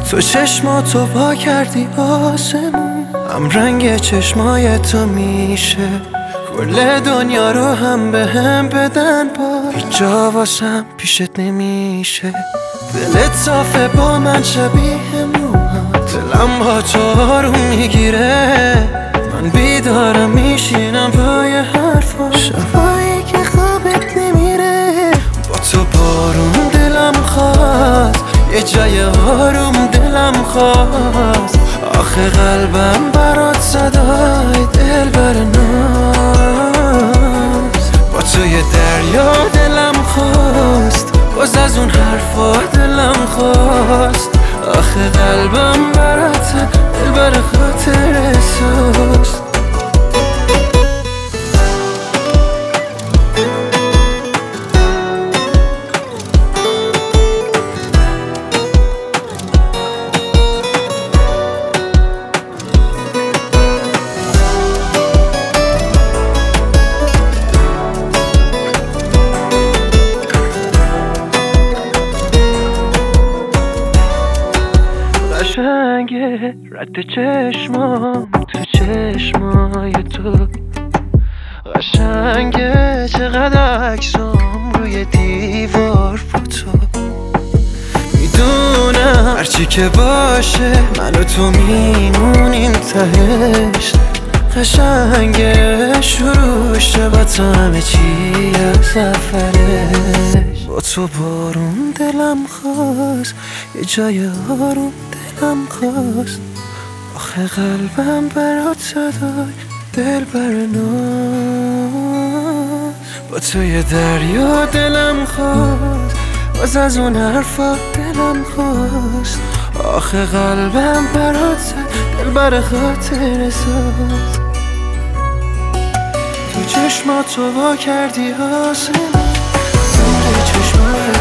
تو چشماتو پا کردی آسمون، هم رنگ چشمای تو میشه کل دنیا رو هم به هم بدن. با هیچ جا واسم پیشت نمیشه، دلت صافه با من شبیه موهات، دلم با تو آروم میگیره، من بیدارم میشینم پای حرفا، شبایی که خوابت نمیره. با تو بارون دلم خواست، یه جای آروم دلم خواست، آخه قلبم برات صدای دلبر ناز. با تو یه دریا دلم خواست، باز از اون حرفا دلم خواست، آخه قلبم برات دلبر خاطر احساس. قشنگه رد چشمام تو چشمای تو، قشنگه چقدر عکسام روی دیوار فوتو. میدونم هرچی که باشه من و تو میمونیم تهش، قشنگه شروعش با تو همه چی از اولش. با تو بارون دلم خواست، یه جای آروم دلم خواست، آخه قلبم برات صدای دلبر ناز. با تو یه دریا دلم خواست، باز از اون حرفا دلم خواست، آخه قلبم برات دلبر خاطر ساز. تو چشماتو وا کردی آسمون، رنگ چشمای